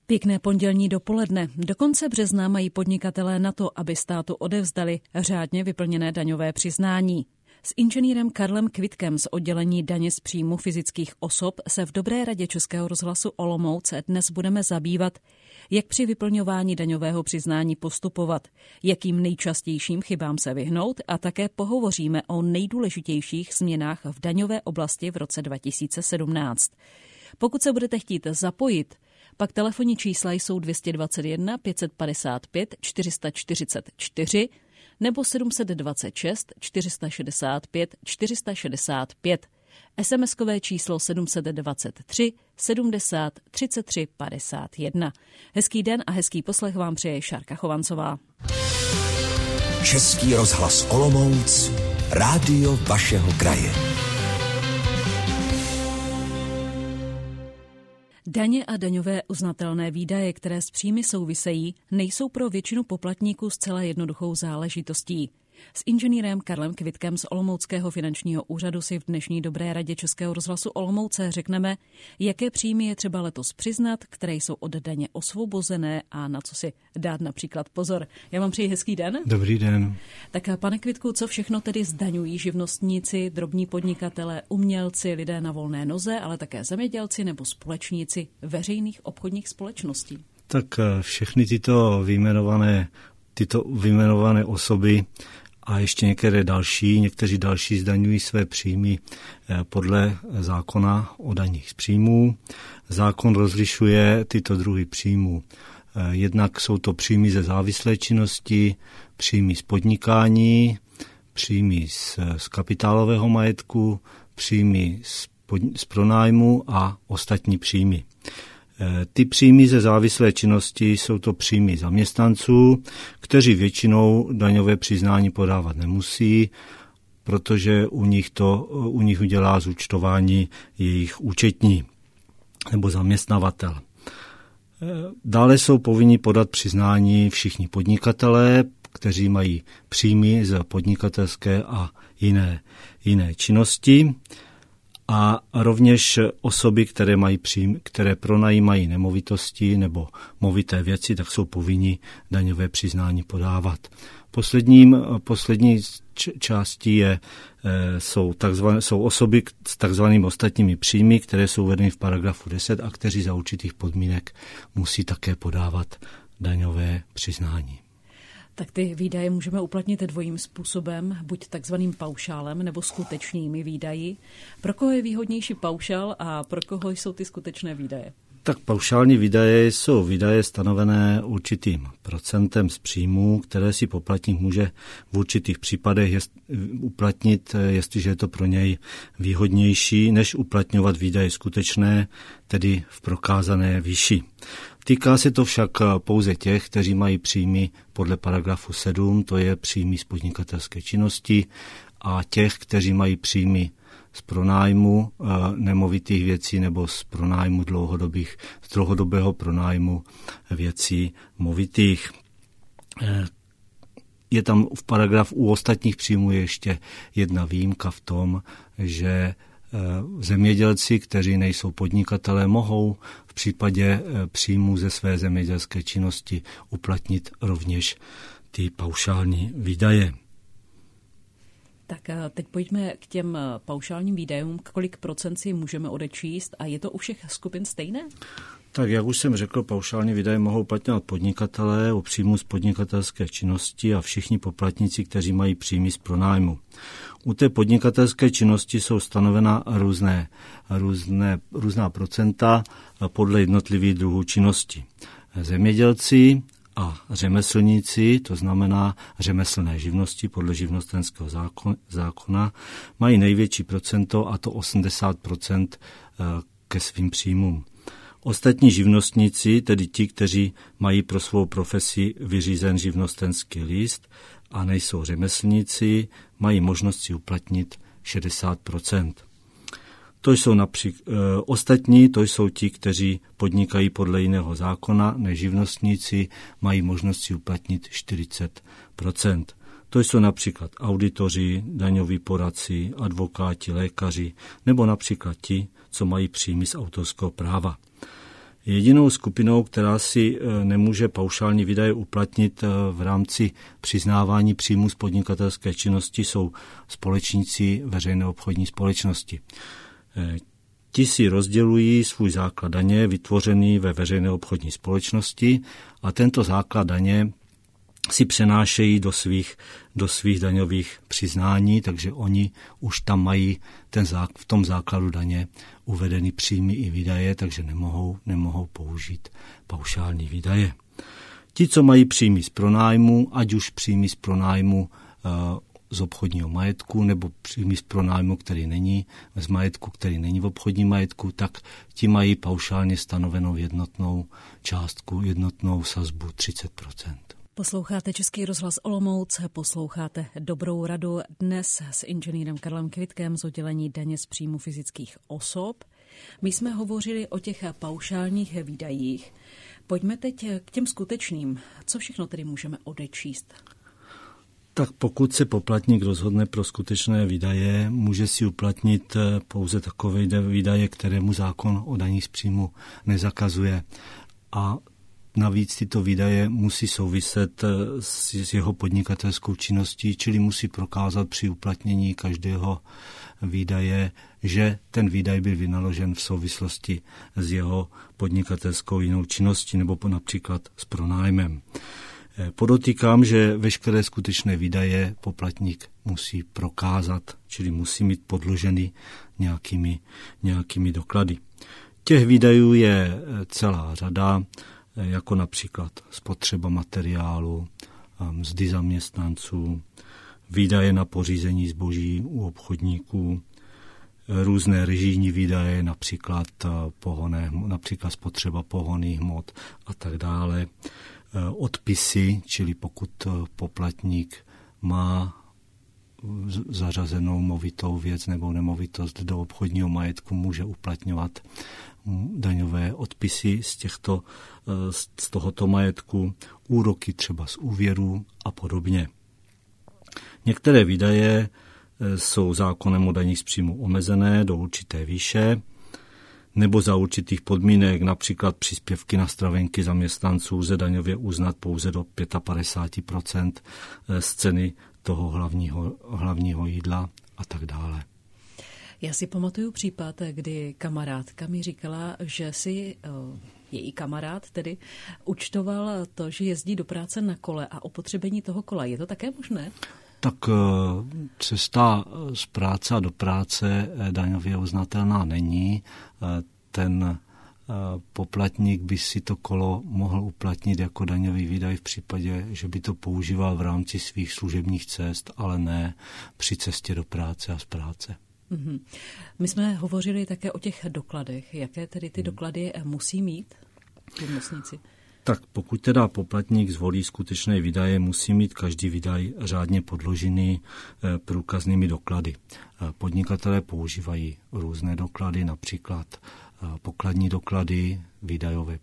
Pěkné pondělní dopoledne. Do konce března mají podnikatelé na to, aby státu odevzdali řádně vyplněné daňové přiznání. S inženýrem Karlem Kvitkem z oddělení daně z příjmu fyzických osob se v Dobré radě Českého rozhlasu Olomouc dnes budeme zabývat, jak při vyplňování daňového přiznání postupovat, jakým nejčastějším chybám se vyhnout a také pohovoříme o nejdůležitějších změnách v daňové oblasti v roce 2017. Pokud se budete chtít zapojit, pak telefonní čísla jsou 221 555 444 nebo 726 465 465. SMS-kové číslo 723 70 33 51. Hezký den a hezký poslech vám přeje Šárka Chovancová. Český rozhlas Olomouc, rádio vašeho kraje. Daně a daňové uznatelné výdaje, které s příjmy souvisejí, nejsou pro většinu poplatníků zcela jednoduchou záležitostí. S inženýrem Karlem Kvitkem z Olomouckého finančního úřadu si v dnešní Dobré radě Českého rozhlasu Olomouce řekneme, jaké příjmy je třeba letos přiznat, které jsou od daně osvobozené a na co si dát například pozor. Já vám přeji hezký den. Dobrý den. Tak pane Kvitku, co všechno tedy zdaňují živnostníci, drobní podnikatelé, umělci, lidé na volné noze, ale také zemědělci nebo společníci veřejných obchodních společností? Tak všechny tyto vyjmenované osoby a ještě někteří další zdaňují své příjmy podle zákona o daních z příjmů. Zákon rozlišuje tyto druhy příjmů. Jednak jsou to příjmy ze závislé činnosti, příjmy z podnikání, příjmy z kapitálového majetku, příjmy z pronájmu a ostatní příjmy. Ty příjmy ze závislé činnosti jsou to příjmy zaměstnanců, kteří většinou daňové přiznání podávat nemusí, protože u nich udělá zúčtování jejich účetní nebo zaměstnavatel. Dále jsou povinni podat přiznání všichni podnikatelé, kteří mají příjmy z podnikatelské a jiné činnosti. A rovněž osoby, které pronajímají nemovitosti nebo movité věci, tak jsou povinni daňové přiznání podávat. Poslední částí jsou osoby s takzvanými ostatními příjmy, které jsou uvedeny v paragrafu 10 a kteří za určitých podmínek musí také podávat daňové přiznání. Tak ty výdaje můžeme uplatnit dvojím způsobem, buď takzvaným paušálem nebo skutečnými výdaji. Pro koho je výhodnější paušál a pro koho jsou ty skutečné výdaje? Tak paušální výdaje jsou výdaje stanovené určitým procentem z příjmů, které si poplatník může v určitých případech uplatnit, jestliže je to pro něj výhodnější, než uplatňovat výdaje skutečné, tedy v prokázané výši. Týká se to však pouze těch, kteří mají příjmy podle paragrafu 7, to je příjmy z podnikatelské činnosti, a těch, kteří mají příjmy z pronájmu nemovitých věcí nebo z pronájmu dlouhodobého pronájmu věcí movitých. Je tam v paragrafu u ostatních příjmů ještě jedna výjimka v tom, že zemědělci, kteří nejsou podnikatelé, mohou v případě příjmů ze své zemědělské činnosti uplatnit rovněž ty paušální výdaje. Tak teď pojďme k těm paušálním výdajům. Kolik procent si můžeme odečíst a je to u všech skupin stejné? Tak jak už jsem řekl, paušální výdaje mohou uplatňovat podnikatelé u příjmu z podnikatelské činnosti a všichni poplatníci, kteří mají příjmy z pronájmu. U té podnikatelské činnosti jsou stanovena různá procenta podle jednotlivých druhů činnosti. Zemědělci a řemeslníci, to znamená řemeslné živnosti podle živnostenského zákona, mají největší procento, a to 80% ke svým příjmům. Ostatní živnostníci, tedy ti, kteří mají pro svou profesi vyřízen živnostenský list a nejsou řemeslníci, mají možnost si uplatnit 60%. To jsou ostatní, to jsou ti, kteří podnikají podle jiného zákona, než živnostníci, mají možnost si uplatnit 40%. To jsou například auditoři, daňoví poradci, advokáti, lékaři nebo například ti, co mají příjmy z autorského práva. Jedinou skupinou, která si nemůže paušální výdaje uplatnit v rámci přiznávání příjmů z podnikatelské činnosti, jsou společníci veřejné obchodní společnosti. Ti si rozdělují svůj základ daně vytvořený ve veřejné obchodní společnosti a tento základ daně si přenášejí do svých daňových přiznání, takže oni už tam mají v tom základu daně uvedený příjmy i výdaje, takže nemohou použít paušální výdaje. Ti, co mají příjmy z pronájmu, ať už příjmy z pronájmu z obchodního majetku nebo příjmy z pronájmu, který není z majetku, který není v obchodním majetku, tak ti mají paušálně stanovenou jednotnou částku, jednotnou sazbu 30%. Posloucháte Český rozhlas Olomouc, posloucháte Dobrou radu dnes s inženýrem Karlem Kvitkem z oddělení daně z příjmu fyzických osob. My jsme hovořili o těch paušálních výdajích. Pojďme teď k těm skutečným. Co všechno tedy můžeme odečíst? Tak pokud se poplatník rozhodne pro skutečné výdaje, může si uplatnit pouze takové výdaje, kterému zákon o daních z příjmu nezakazuje. A navíc tyto výdaje musí souviset s jeho podnikatelskou činností, čili musí prokázat při uplatnění každého výdaje, že ten výdaj byl vynaložen v souvislosti s jeho podnikatelskou jinou činností nebo například s pronájmem. Podotýkám, že veškeré skutečné výdaje poplatník musí prokázat, čili musí mít podloženy nějakými doklady. Těch výdajů je celá řada, jako například spotřeba materiálu, mzdy zaměstnanců, výdaje na pořízení zboží u obchodníků, různé režijní výdaje, například spotřeba pohonných hmot a tak dále. Odpisy, čili pokud poplatník má zařazenou movitou věc nebo nemovitost do obchodního majetku, může uplatňovat daňové odpisy z tohoto majetku, úroky třeba z úvěrů a podobně. Některé výdaje jsou zákonem o daních z příjmu omezené do určité výše nebo za určitých podmínek, například příspěvky na stravenky zaměstnanců lze daňově uznat pouze do 55% z ceny toho hlavního jídla a tak dále. Já si pamatuju případ, kdy kamarádka mi říkala, že si její kamarád tedy účtoval to, že jezdí do práce na kole a opotřebení toho kola. Je to také možné? Tak cesta z práce a do práce daňově uznatelná není. Ten poplatník by si to kolo mohl uplatnit jako daňový výdaj v případě, že by to používal v rámci svých služebních cest, ale ne při cestě do práce a z práce. Mm-hmm. My jsme hovořili také o těch dokladech. Jaké tedy ty doklady musí mít živnostníci? Tak pokud teda poplatník zvolí skutečné výdaje, musí mít každý výdaj řádně podložený průkaznými doklady. Podnikatelé používají různé doklady, například pokladní doklady, výdajové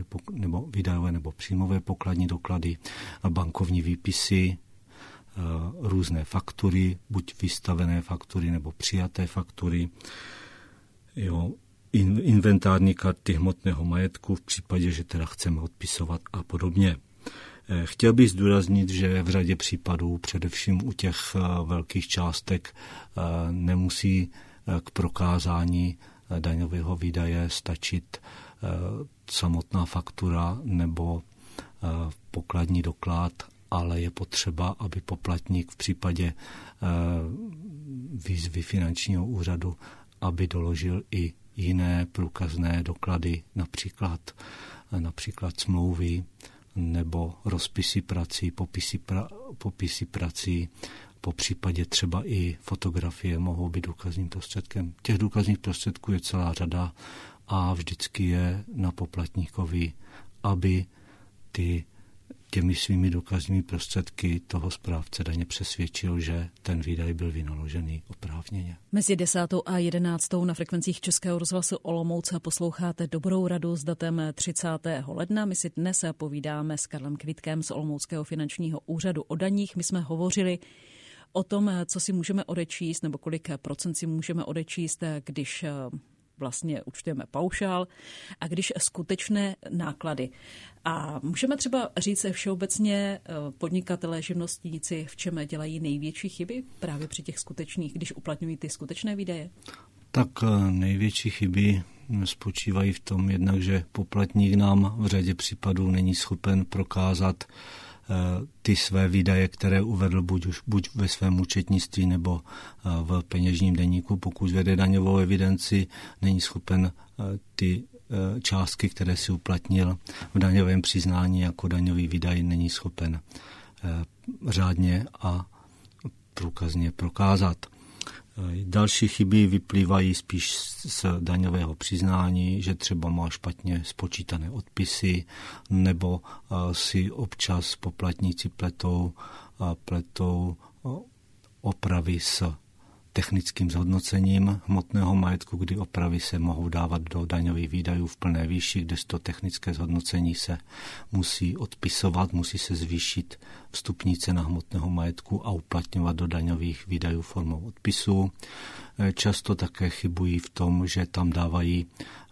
nebo příjmové pokladní doklady, bankovní výpisy, různé faktury, buď vystavené faktury nebo přijaté faktury, inventární karty hmotného majetku v případě, že teda chceme odpisovat a podobně. Chtěl bych zdůraznit, že v řadě případů, především u těch velkých částek, nemusí k prokázání daňového výdaje stačit samotná faktura nebo pokladní doklad, ale je potřeba, aby poplatník v případě výzvy finančního úřadu, aby doložil i jiné průkazné doklady, například smlouvy nebo rozpisy prací, popisy prací, po případě třeba i fotografie mohou být důkazním prostředkem. Těch důkazních prostředků je celá řada a vždycky je na poplatníkovi, aby těmi svými důkazními prostředky toho správce daně přesvědčil, že ten výdaj byl vynaložený oprávněně. Mezi 10. a 11. na frekvencích Českého rozhlasu Olomouc posloucháte Dobrou radu s datem 30. ledna. My si dnes povídáme s Karlem Kvitkem z Olomouckého finančního úřadu o daních. My jsme hovořili o tom, co si můžeme odečíst nebo kolik procent si můžeme odečíst, když vlastně účtujeme paušál a když skutečné náklady. A můžeme třeba říct všeobecně podnikatelé, živnostníci, v čem dělají největší chyby právě při těch skutečných, když uplatňují ty skutečné výdaje? Tak největší chyby spočívají v tom jednak, že poplatník nám v řadě případů není schopen prokázat ty své výdaje, které uvedl buď ve svém účetnictví nebo v peněžním deníku. Pokud vede daňovou evidenci, není schopen ty částky, které si uplatnil v daňovém přiznání jako daňový výdaj, není schopen řádně a průkazně prokázat. Další chyby vyplývají spíš z daňového přiznání, že třeba má špatně spočítané odpisy, nebo si občas poplatníci pletou opravy s technickým zhodnocením hmotného majetku, kdy opravy se mohou dávat do daňových výdajů v plné výši, kdežto technické zhodnocení se musí odpisovat, musí se zvýšit vstupní cena hmotného majetku a uplatňovat do daňových výdajů formou odpisu. Často také chybují v tom, že tam dávají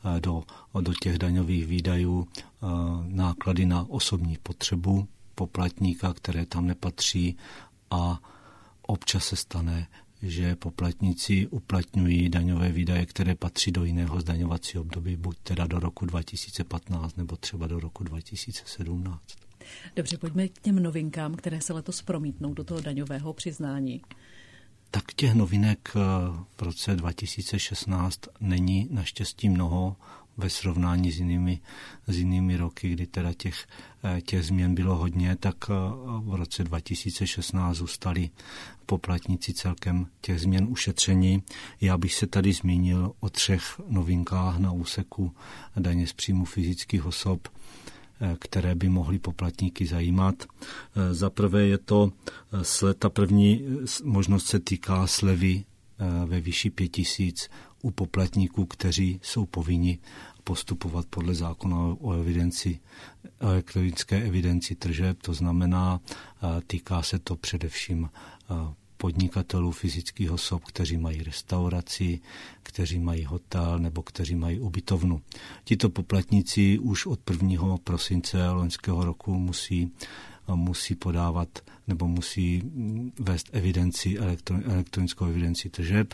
do těch daňových výdajů náklady na osobní potřebu poplatníka, které tam nepatří, a občas se stane, že poplatníci uplatňují daňové výdaje, které patří do jiného zdaňovacího období, buď teda do roku 2015 nebo třeba do roku 2017. Dobře, pojďme k těm novinkám, které se letos promítnou do toho daňového přiznání. Tak těch novinek v roce 2016 není naštěstí mnoho ve srovnání s jinými roky, kdy teda těch změn bylo hodně, tak v roce 2016 zůstali poplatníci celkem těch změn ušetření. Já bych se tady zmínil o 3 novinkách na úseku daně z příjmu fyzických osob, které by mohly poplatníky zajímat. Za prvé je to ta první možnost se týká slevy ve výši 5 000 u poplatníků, kteří jsou povinni postupovat podle zákona o elektronické evidenci tržeb. To znamená, týká se to především podnikatelů, fyzických osob, kteří mají restauraci, kteří mají hotel nebo kteří mají ubytovnu. Tito poplatníci už od 1. prosince loňského roku musí podávat nebo musí vést elektronickou evidenci tržeb,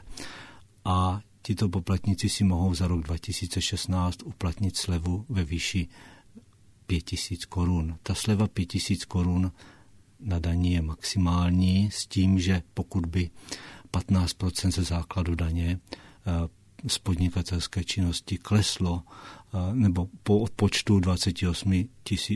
a tito poplatníci si mohou za rok 2016 uplatnit slevu ve výši 5 000 korun. Ta sleva 5 000 korun na daní je maximální, s tím, že pokud by 15% ze základu daně z podnikatelské činnosti kleslo, nebo po odpočtu 24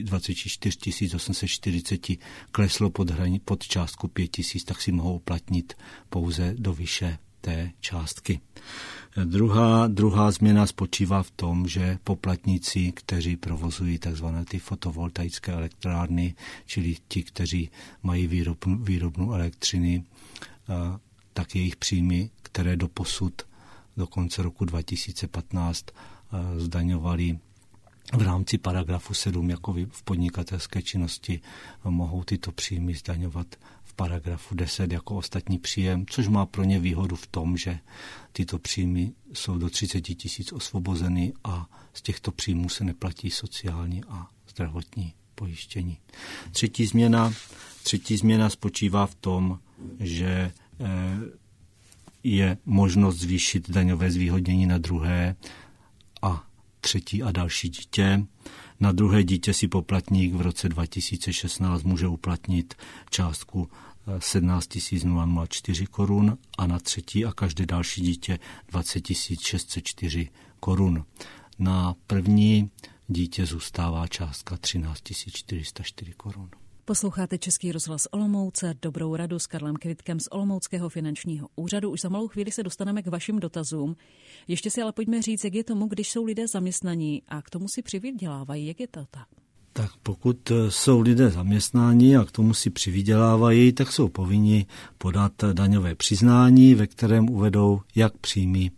840 kleslo pod částku 5 000, tak si mohou uplatnit pouze do výše té částky. Druhá změna spočívá v tom, že poplatníci, kteří provozují tzv. Ty fotovoltaické elektrárny, čili ti, kteří mají výrobnu elektřiny, tak jejich příjmy, které doposud do konce roku 2015 zdaňovali v rámci paragrafu 7 jako v podnikatelské činnosti, mohou tyto příjmy zdaňovat v paragrafu 10 jako ostatní příjem, což má pro ně výhodu v tom, že tyto příjmy jsou do 30 000 osvobozeny a z těchto příjmů se neplatí sociální a zdravotní pojištění. Třetí změna spočívá v tom, že je možnost zvýšit daňové zvýhodnění na druhé a třetí a další dítě. Na druhé dítě si poplatník v roce 2016 může uplatnit částku 17 004 korun a na třetí a každé další dítě 20 604 korun. Na první dítě zůstává částka 13 404 korun. Posloucháte Český rozhlas Olomouce, Dobrou radu s Karlem Kvitkem z Olomouckého finančního úřadu. Už za malou chvíli se dostaneme k vašim dotazům. Ještě si ale pojďme říct, jak je tomu, když jsou lidé zaměstnaní a k tomu si přivydělávají. Jak je to tak? Tak pokud jsou lidé zaměstnáni a k tomu si přivydělávají, tak jsou povinni podat daňové přiznání, ve kterém uvedou jak příjmy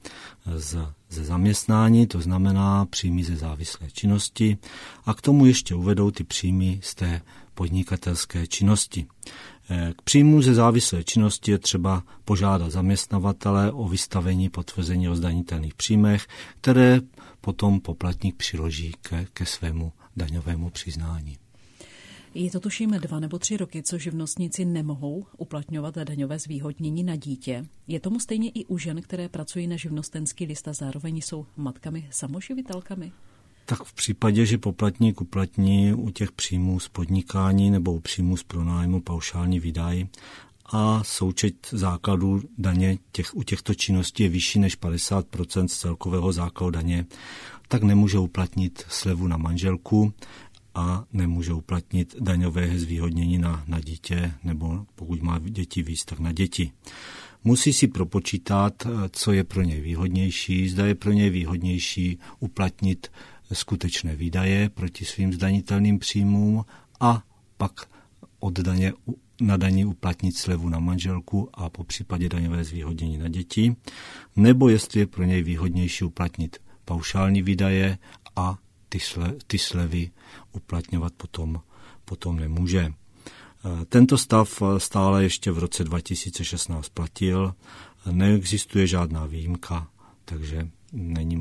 ze zaměstnání, to znamená příjmy ze závislé činnosti, a k tomu ještě uvedou ty příjmy z té podnikatelské činnosti. K příjmu ze závislé činnosti je třeba požádat zaměstnavatele o vystavení potvrzení o zdanitelných příjmech, které potom poplatník přiloží ke svému daňovému přiznání. Je to tuším 2 nebo 3 roky, co živnostníci nemohou uplatňovat daňové zvýhodnění na dítě. Je tomu stejně i u žen, které pracují na živnostenský list a zároveň jsou matkami samoživitelkami? Tak v případě, že poplatník uplatní u těch příjmů z podnikání nebo u příjmů z pronájmu paušální výdaj a součet základů daně u těchto činností je vyšší než 50% z celkového základu daně, tak nemůže uplatnit slevu na manželku a nemůže uplatnit daňové zvýhodnění na dítě, nebo pokud má děti víc, tak na děti. Musí si propočítat, co je pro něj výhodnější, zda je pro něj výhodnější uplatnit skutečné výdaje proti svým zdanitelným příjmům a pak od daně na dani uplatnit slevu na manželku a po případě daňové zvýhodnění na děti, nebo jestli je pro něj výhodnější uplatnit paušální výdaje a ty slevy uplatňovat potom nemůže. Tento stav stále ještě v roce 2016 platil, neexistuje žádná výjimka, takže není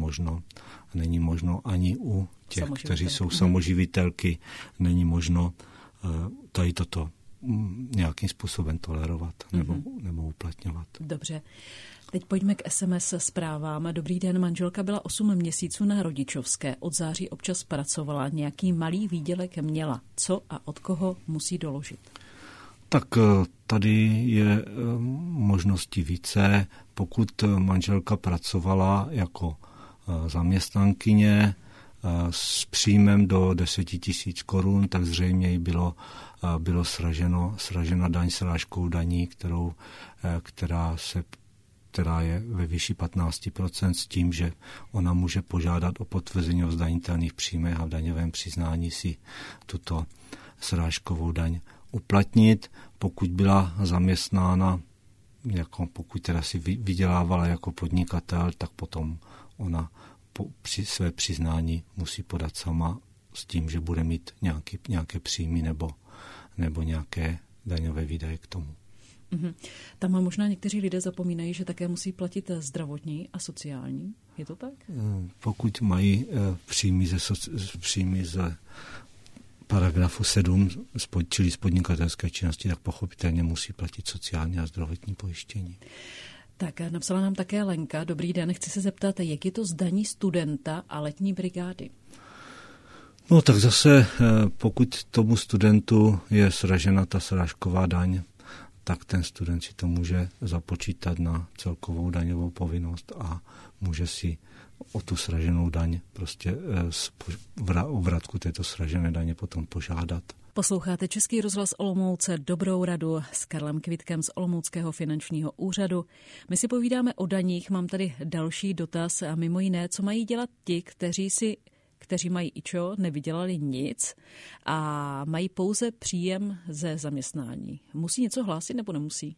možno ani u těch, kteří jsou samoživitelky, není možno tady toto nějakým způsobem tolerovat nebo uplatňovat. Dobře. Teď pojďme k SMS zprávám. Dobrý den, manželka byla 8 měsíců na rodičovské. Od září občas pracovala, nějaký malý výdělek měla. Co a od koho musí doložit? Tak tady je možností více. Pokud manželka pracovala jako zaměstnankyně s příjmem do 10 000 korun, tak zřejmě jí bylo sražena daň srážkou daní, která je ve výši 15% s tím, že ona může požádat o potvrzení o zdanitelných příjmech a v daňovém přiznání si tuto srážkovou daň uplatnit. Pokud byla zaměstnána, pokud teda si vydělávala jako podnikatel, tak potom ona své přiznání musí podat sama s tím, že bude mít nějaké příjmy nebo nějaké daňové výdaje k tomu. Tam možná někteří lidé zapomínají, že také musí platit zdravotní a sociální. Je to tak? Pokud mají příjmy ze paragrafu 7, čili z podnikatelské činnosti, tak pochopitelně musí platit sociální a zdravotní pojištění. Tak napsala nám také Lenka. Dobrý den, chci se zeptat, jak je to s daní studenta a letní brigády? No tak zase, pokud tomu studentu je sražena ta srážková daň, tak ten student si to může započítat na celkovou daňovou povinnost a může si o tu sraženou daň prostě o vratku této sražené daně potom požádat. Posloucháte Český rozhlas Olomouce, Dobrou radu s Karlem Kvitkem z Olomouckého finančního úřadu. My si povídáme o daních, mám tady další dotaz a mimo jiné, co mají dělat ti, kteří mají IČO, nevydělali nic a mají pouze příjem ze zaměstnání. Musí něco hlásit nebo nemusí?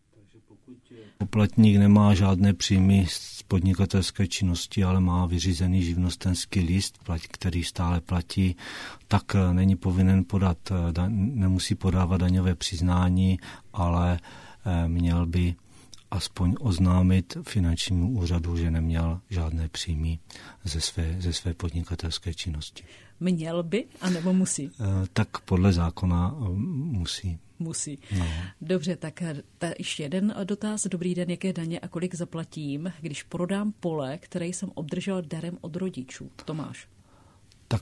Poplatník nemá žádné příjmy z podnikatelské činnosti, ale má vyřízený živnostenský list, který stále platí, tak není povinen nemusí podávat daňové přiznání, ale měl by aspoň oznámit finančnímu úřadu, že neměl žádné příjmy ze své podnikatelské činnosti. Měl by, anebo musí? Tak podle zákona musí. Musí. No. Dobře, tak ještě jeden dotaz. Dobrý den, jaké daně a kolik zaplatím, když prodám pole, které jsem obdržel darem od rodičů? Tomáš. Tak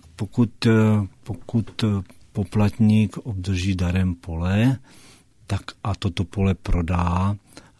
pokud poplatník obdrží darem pole, tak a toto pole prodá,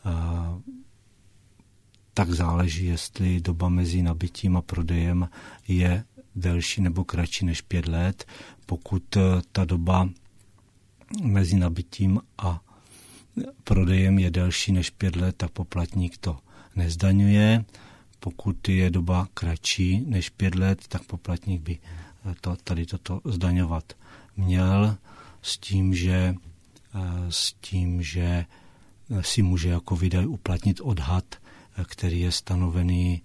tak záleží, jestli doba mezi nabytím a prodejem je delší nebo kratší než 5 let. Pokud ta doba mezi nabytím a prodejem je delší než 5 let, tak poplatník to nezdaňuje. Pokud je doba kratší než 5 let, tak poplatník by tady toto zdaňovat měl, s tím, že si může jako výdaj uplatnit odhad, který je stanovený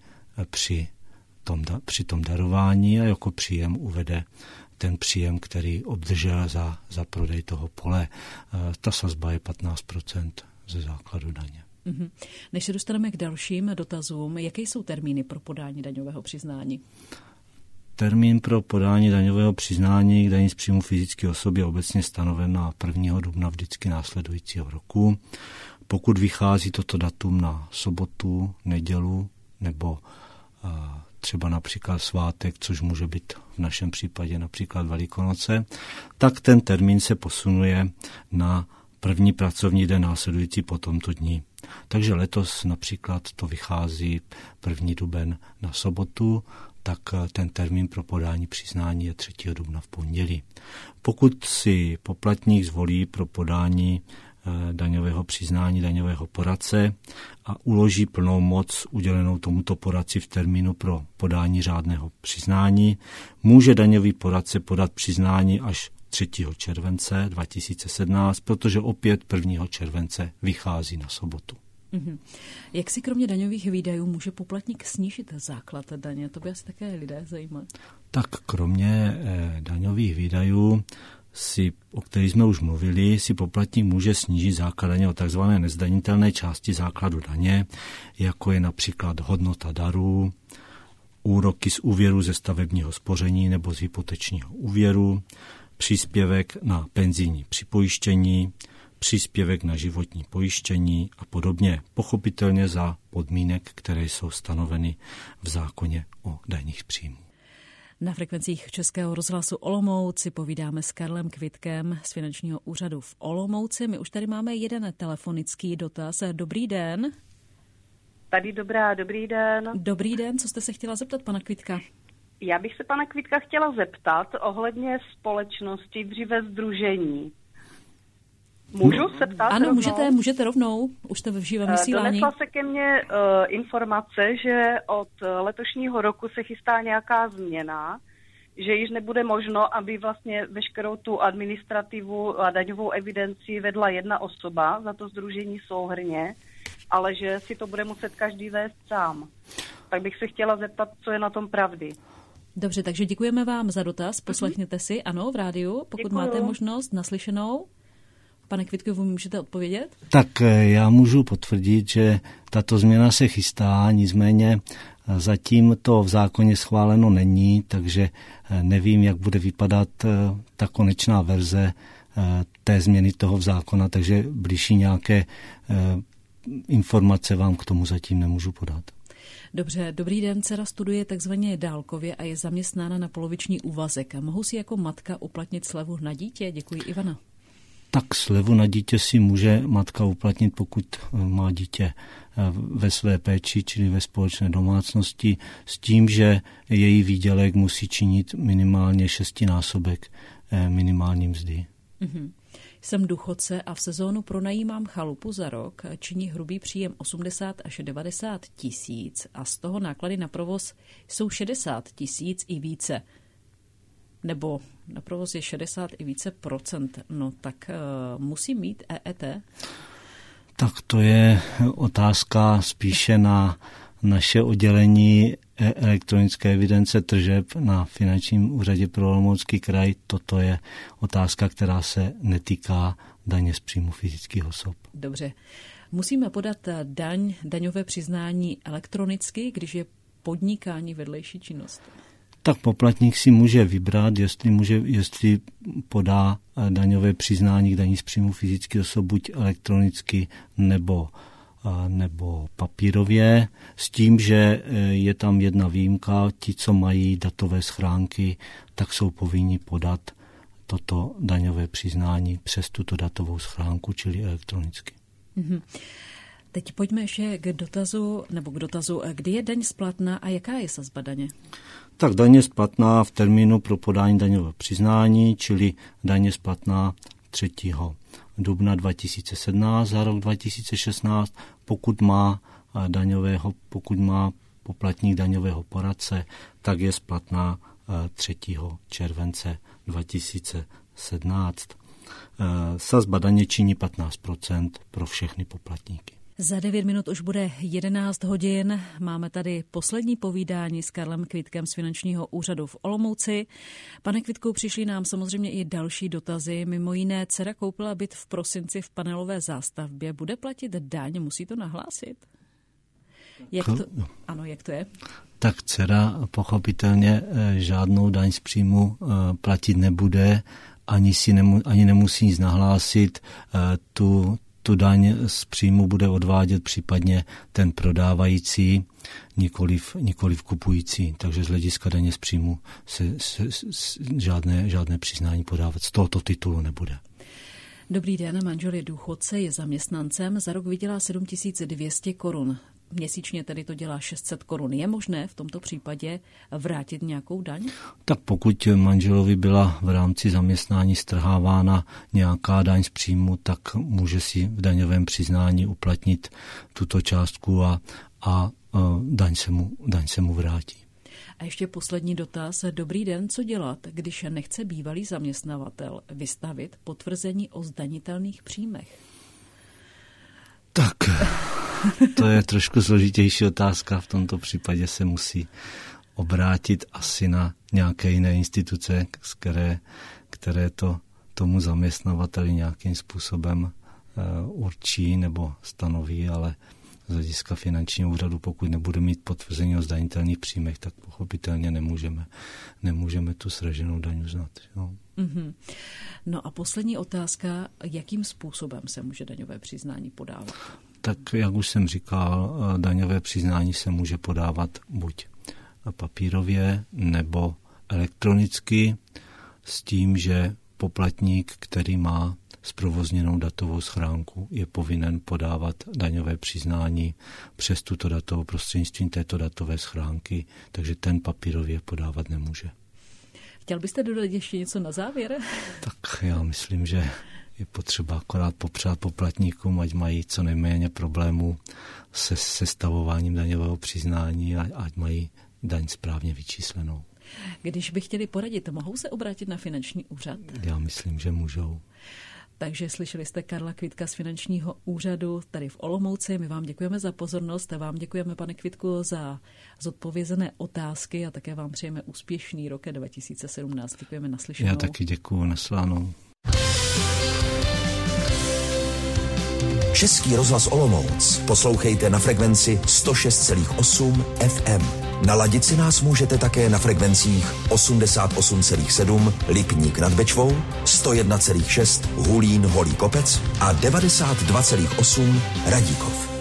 při tom darování, a jako příjem uvede ten příjem, který obdržel za prodej toho pole. Ta sazba je 15% ze základu daně. Než se dostaneme k dalším dotazům, jaké jsou termíny pro podání daňového přiznání? Termín pro podání daňového přiznání k daní z příjmu fyzické osoby je obecně stanoven na 1. dubna vždycky následujícího roku. Pokud vychází toto datum na sobotu, nedělu nebo třeba například svátek, což může být v našem případě například Velikonoce, tak ten termín se posunuje na první pracovní den následující po tomto dni. Takže letos například to vychází 1. duben na sobotu, tak ten termín pro podání přiznání je 3. dubna v pondělí. Pokud si poplatník zvolí pro podání daňového přiznání daňového poradce a uloží plnou moc udělenou tomuto poradci v termínu pro podání řádného přiznání, může daňový poradce podat přiznání až 3. července 2017, protože opět 1. července vychází na sobotu. Jak si kromě daňových výdajů může poplatník snížit základ daně? To by asi také lidé zajímat. Tak kromě daňových výdajů, o kterých jsme už mluvili, si poplatník může snížit základ daně o tzv. Nezdanitelné části základu daně, jako je například hodnota darů, úroky z úvěru ze stavebního spoření nebo z hypotečního úvěru, příspěvek na penzijní připojištění, příspěvek na životní pojištění a podobně. Pochopitelně za podmínek, které jsou stanoveny v zákoně o daních z příjmů. Na frekvencích Českého rozhlasu Olomouc si povídáme s Karlem Kvitkem z Finančního úřadu v Olomouci. My už tady máme jeden telefonický dotaz. Dobrý den. Tady dobrý den. Dobrý den, co jste se chtěla zeptat, pana Kvitka? Já bych se pana Kvitka chtěla zeptat ohledně společnosti, dříve sdružení. Můžu se ptát? Ano, rovnou? můžete rovnou, už jste v živém vysílání. Donesla se ke mně informace, že od letošního roku se chystá nějaká změna, že již nebude možno, aby vlastně veškerou tu administrativu a daňovou evidenci vedla jedna osoba za to sdružení souhrnně, ale že si to bude muset každý vést sám. Tak bych se chtěla zeptat, co je na tom pravdy. Dobře, takže děkujeme vám za dotaz. Poslechněte si, ano, v rádiu, pokud máte možnost, naslyšenou. Pane Kvitku, vy můžete odpovědět? Tak já můžu potvrdit, že tato změna se chystá, nicméně zatím to v zákoně schváleno není, takže nevím, jak bude vypadat ta konečná verze té změny toho zákona, takže blížší nějaké informace vám k tomu zatím nemůžu podat. Dobře, dobrý den, dcera studuje takzvaně dálkově a je zaměstnána na poloviční úvazek. Mohu si jako matka uplatnit slevu na dítě? Děkuji, Ivana. Tak slevu na dítě si může matka uplatnit, pokud má dítě ve své péči, čili ve společné domácnosti, s tím, že její výdělek musí činit minimálně 6násobek minimální mzdy. Jsem důchodce a v sezónu pronajímám chalupu za rok, činí hrubý příjem 80 až 90 tisíc a z toho náklady na provoz jsou 60 tisíc i více. Nebo na provoz je 60 i více procent. No tak musím mít EET? Tak to je otázka spíše na naše oddělení elektronické evidence tržeb na Finančním úřadě pro Olomoucký kraj. Toto je otázka, která se netýká daně z příjmu fyzických osob. Dobře. Musíme podat daňové přiznání elektronicky, když je podnikání vedlejší činnost? Tak poplatník si může vybrat, jestli podá daňové přiznání k daní z příjmu fyzických osob buď elektronicky nebo papírově, s tím, že je tam jedna výjimka. Ti, co mají datové schránky, tak jsou povinni podat toto daňové přiznání přes tuto datovou schránku, čili elektronicky. Teď pojďme ještě k dotazu, kdy je daň splatná a jaká je sazba daně? Tak daň je splatná v termínu pro podání daňového přiznání, čili daň je splatná 3. dubna 2017 za rok 2016, pokud má poplatník daňového poradce, tak je splatná 3. července 2017. Sazba daně činí 15% pro všechny poplatníky. Za 9 minut už bude 11 hodin. Máme tady poslední povídání s Karlem Kvitkem z Finančního úřadu v Olomouci. Pane Kvitku, přišly nám samozřejmě i další dotazy. Mimo jiné, dcera koupila byt v prosinci v panelové zástavbě. Bude platit daň? Musí to nahlásit? Jak to je? Tak dcera pochopitelně žádnou daň z příjmu platit nebude, ani nemusí nic nahlásit. Tu daň z příjmu bude odvádět případně ten prodávající, nikoliv kupující. Takže z hlediska daně z příjmu se žádné přiznání podávat z tohoto titulu nebude. Dobrý den, manžel je důchodce, je zaměstnancem, za rok vydělá 7200 korun. Měsíčně tedy to dělá 600 korun. Je možné v tomto případě vrátit nějakou daň? Tak pokud manželovi byla v rámci zaměstnání strhávána nějaká daň z příjmu, tak může si v daňovém přiznání uplatnit tuto částku a daň se mu vrátí. A ještě poslední dotaz. Dobrý den, co dělat, když nechce bývalý zaměstnavatel vystavit potvrzení o zdanitelných příjmech? Tak, to je trošku složitější otázka. V tomto případě se musí obrátit asi na nějaké jiné instituce, které to tomu zaměstnavateli nějakým způsobem určí nebo stanoví, ale z hlediska finančního úřadu, pokud nebude mít potvrzení o zdanitelných příjmech, tak pochopitelně nemůžeme tu sraženou daň uznat. No. Mm-hmm. No a poslední otázka, jakým způsobem se může daňové přiznání podávat? Tak, jak už jsem říkal, daňové přiznání se může podávat buď papírově nebo elektronicky s tím, že poplatník, který má zprovozněnou datovou schránku, je povinen podávat daňové přiznání přes tuto datovou prostřednictvím této datové schránky, takže ten papírově podávat nemůže. Chtěl byste dodat ještě něco na závěr? Tak já myslím, že je potřeba akorát popřát poplatníkům, ať mají co nejméně problémů se sestavováním daňového přiznání a ať mají daň správně vyčíslenou. Když by chtěli poradit, mohou se obrátit na finanční úřad? Já myslím, že můžou. Takže slyšeli jste Karla Kvitka z Finančního úřadu tady v Olomouci. My vám děkujeme za pozornost a vám děkujeme, pane Kvitku, za zodpovězené otázky a také vám přejeme úspěšný rok 2017. Děkujeme, naslyšenou. Já taky děkuju, naslánou. Český rozhlas Olomouc poslouchejte na frekvenci 106,8 FM. Naladit si nás můžete také na frekvencích 88,7 Lipník nad Bečvou, 101,6 Hulín Holý Kopec a 92,8 Radíkov.